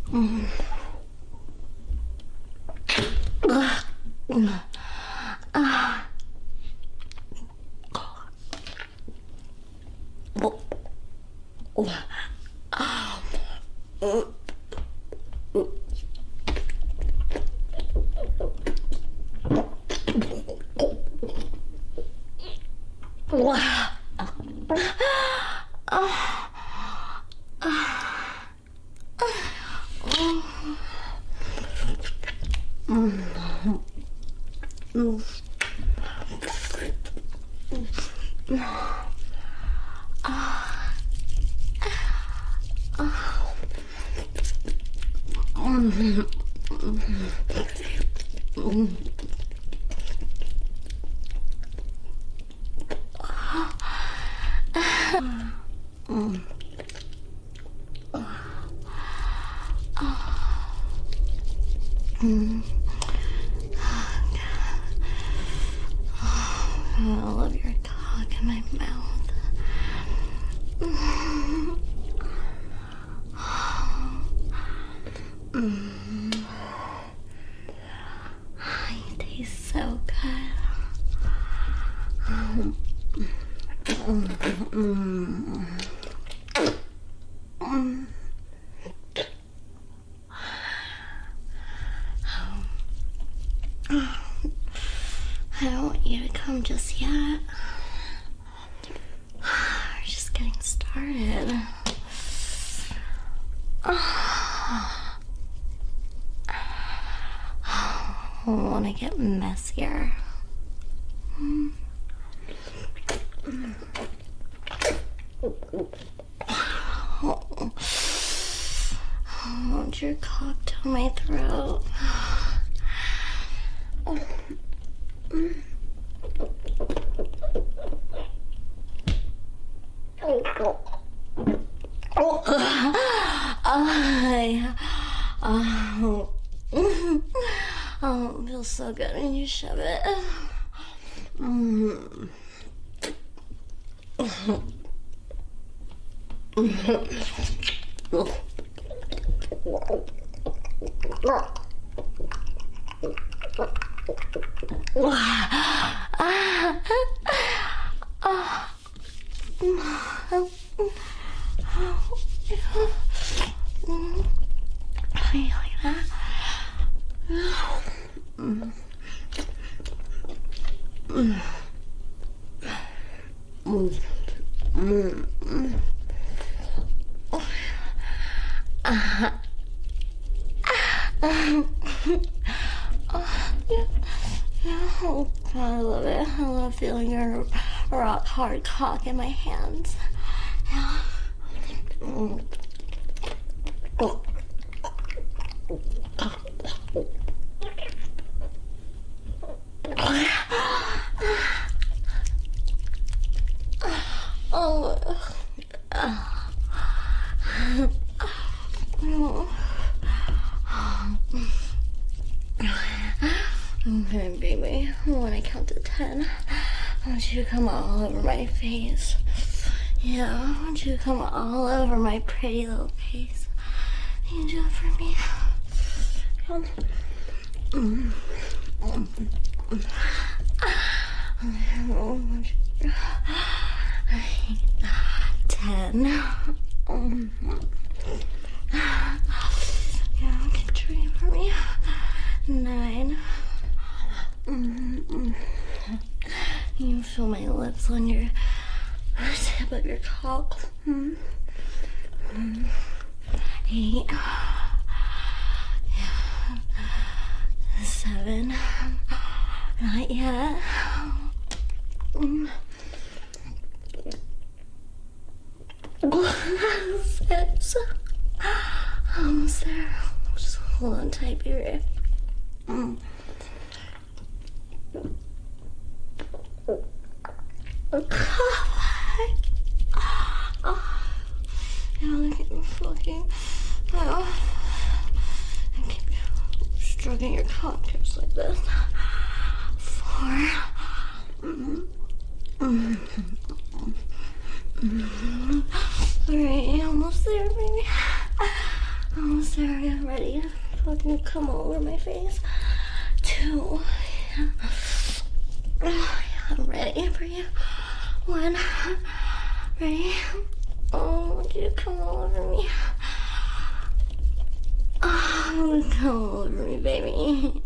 I love your cock in my mouth. You taste so good. I don't want you to come just yet. We're just getting started. I want to get messier. I want your cock down my throat. Oh, it feels so good when you shove it. You like that? I love it. I love feeling your rock hard cock in my hands. Yeah. Okay, baby, when I count to 10, I want you to come all over my face. Yeah, I want you to come all over my pretty little face. Can you do it for me? Come. Ten. Yeah, keep trying for me. 9. You feel my lips on your tip of your cock. 8. 7. Not yet. 6. Almost there. Just hold on tight, baby. Yeah, keep fucking. I keep stroking your cock just like this. 4. 3. Almost there, baby. Oh, sorry, I'm ready. Fucking come all over my face. 2. Yeah. Oh, yeah, I'm ready for you. 1. Ready? Oh, I want you to come all over me. Oh, come all over me, baby.